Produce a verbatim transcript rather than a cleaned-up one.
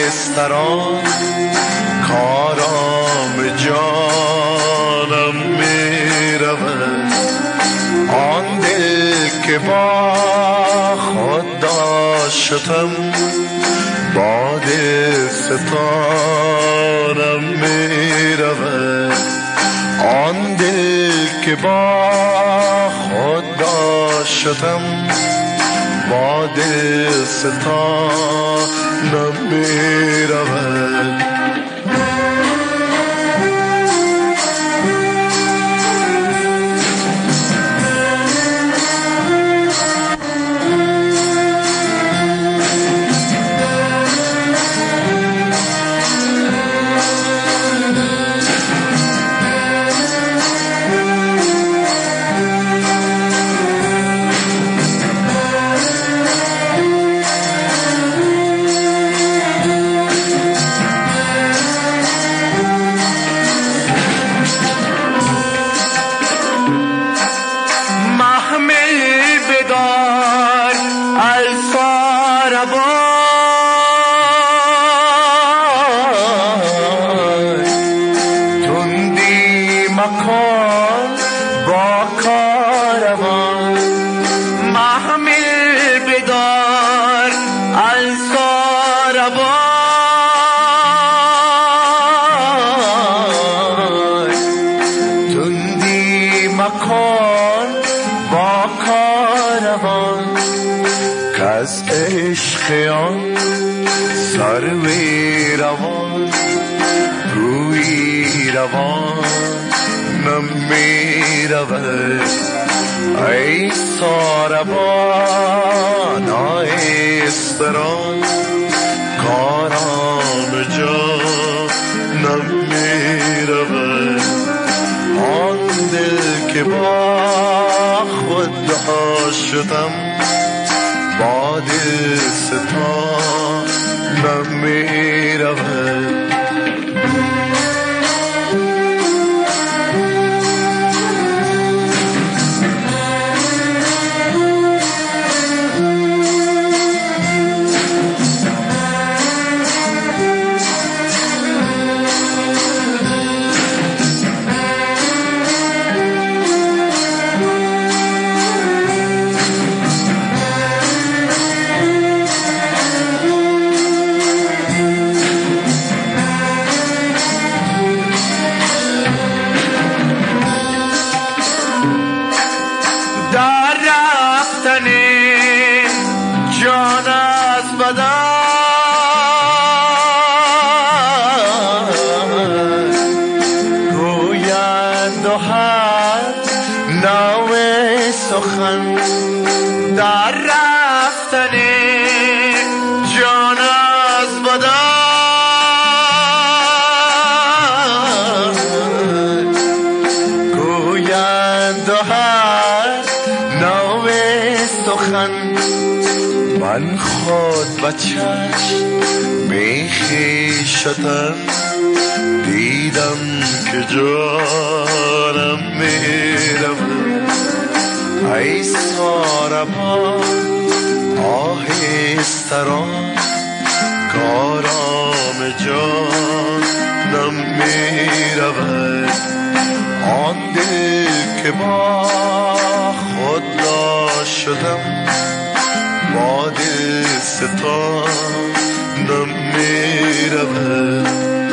آهستران کارام جانم می رود. آن دل که با خود داشتم باد ستارم می رود. آن دل که با خود داشتم باد ستارم می رود. مکن با کاروان محمل بدار الکاروان تندی مکن با کاروان کز عشق آن سروی روان روی روان نمی رود. ای ساربان آهستران کارام جان نمی رود. آن دل که با خود داشتم باد ستان نمی رود. در رفتن جان از بدن گویند و هر نو سخن. در رفتن جان از بدن گویند و هر نو سخن. من خود به چشم میخیشتم دیدم که جانم میرود. ای ساربان آهستران کارام جانم میرود. آن دل که با خود داشتم باد ستان نمی رود.